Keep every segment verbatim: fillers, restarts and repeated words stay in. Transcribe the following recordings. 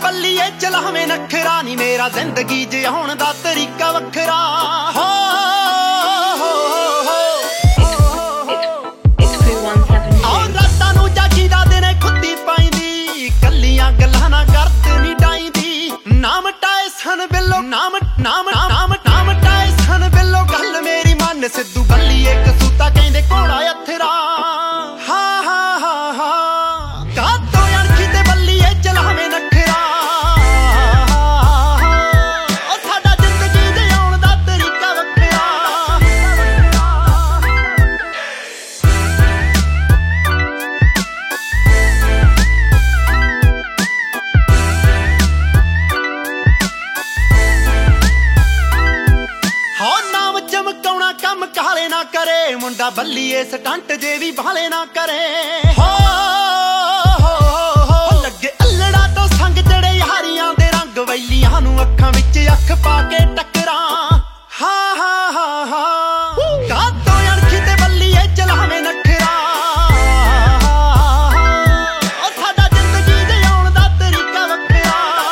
ਬੱਲੀਏ ਚਲਾਵੇਂ ਨਖਰਾ ਨੀ ਮੇਰਾ ਜ਼ਿੰਦਗੀ ਜਿਉਣ ਦਾ ਤਰੀਕਾ ਵੱਖਰਾ ਹੋ ਆਹ ਰਾਤਾਂ ਨੂੰ ਜਾਗੀ ਦਾ ਦਿਨੇ ਖੁੱਦੀ ਪਾਈਂਦੀ ਕੱਲੀਆਂ ਗੱਲਾਂ ਨਾ ਕਰਦੇ ਨੀ ਡਾਈਂਦੀ ਨਾਮ ਟਾਏ ਸਨ ਬਿੱਲੋ ਨਾਮ ਨਾਮ ਨਾਮ ਨਾਮ ਟਾਏ ਸਨ ਬਿੱਲੋ ਗੱਲ ਮੇਰੀ ਮੰਨ ਸਿੱਧੂ ਬੱਲੀਏ ਕਸੂਤਾ ਕਹਿੰਦੇ ਘੋੜਾ ਅਥਰਾ ਹਾਂ ਹਾਂ ਹਾਂ ਹਾਂ ਕਾਤੋਂ ਅਣਖੀ ਤੇ ਬੱਲੀਏ ਚਲਾਵੇਂ ਨਖਰਾ ਉਹ ਸਾਡਾ ਜ਼ਿੰਦਗੀ ਜਿਉਣ ਦਾ ਤਰੀਕਾ ਵੱਖਰਾ ਹੋ ਨਾਮ ਚਮਕਾਉਣਾ ਕੰਮ ਕਾਲੇ ਨਾ ਕਰੇ ਮੁੰਡਾ ਬੱਲੀਏ ਸਟੰਟ ਜੇ ਵੀ ਭਾਲੇ ਨਾ ਕਰੇ ਹੋ ਹੋ ਲੱਗੇ ਅਲੜਾ ਤੋਂ ਸੰਗ ਚੜੇ ਯਾਰੀਆਂ ਦੇ ਰੰਗ ਵੈਲੀਆਂ ਨੂੰ ਅੱਖਾਂ ਵਿੱਚ ਅੱਖ ਪਾ ਕੇ ਟੱਕਰਾਂ ਹਾਂ ਹਾਂ ਹਾਂ ਹਾਂ ਕਾਤੋਂ ਅਣਖੀ ਤੇ ਬੱਲੀਏ ਚਲਾਵੇਂ ਨਖਰਾ ਉਹ ਸਾਡਾ ਜ਼ਿੰਦਗੀ ਜਿਉਣ ਦਾ ਤਰੀਕਾ ਵੱਖਰਾ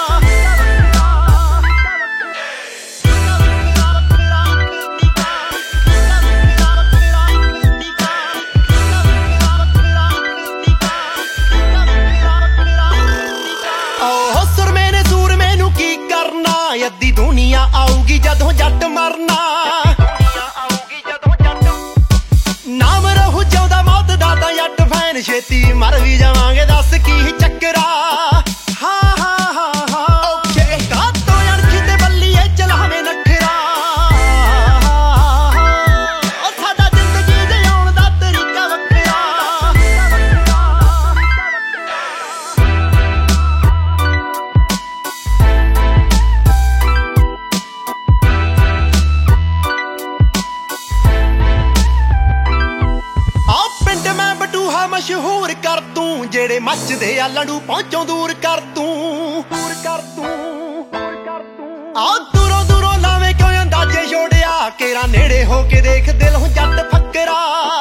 ਓਹ ਸੁਰਮੇ ਨੇ ਸੂਰਮੇ ਨੂੰ ਕੀ ਕਰਨਾ ਅੱਧੀ ਦੁਨੀਆ ਆਊਗੀ ਜਦੋਂ ਜੱਟ ਮਰਨਾ ਨਾਮ ਰਹੂ ਜਿਉਂਦਾ ਮੌਤ ਦਾ ਤਾਂ ਜੱਟ ਫੈਨ ਛੇਤੀ ਮਰ ਵੀ ਜਾਵਾਂਗੇ ਦੱਸ ਕੀ ਚੱਕਰਾ ਹਾਂ ਹਾਂ ਹਾਂ ਹਾਂ ਓਕੇ ਕਾਤੋਂ ਅਣਖੀ ਤੇ ਬੱਲੀਏ ਚਲਾਵੇਂ ਨਖਰਾ ਉਹ ਸਾਡਾ ਜ਼ਿੰਦਗੀ ਜਿਉਣ ਦਾ ਤਰੀਕਾ ਵੱਖਰਾ ਆ ਪਿੰਡ ਮੈਂ ਬਟੂਹਾ ਮਸ਼ਹੂਰ ਕਰ ਤੂੰ ਜਿਹੜੇ ਮੱਚਦੇ ਆ ਲੜੂ ਪਹੁੰਚੋਂ ਦੂਰ ਕਰ ਤੂੰ ਦੂਰ ਕਰ ਤੂੰ ਆ ਦੂਰੋਂ ਦੂਰੋਂ ਲਾਵੇਂ ਕਿਉਂ ਅੰਦਾਜ਼ੇ ਛੋੜਿਆ ਕੇਰਾ ਨੇੜੇ ਹੋ ਕੇ ਦੇਖ ਦਿਲ ਹੁਣ ਜੱਟ ਫੱਕਰਾ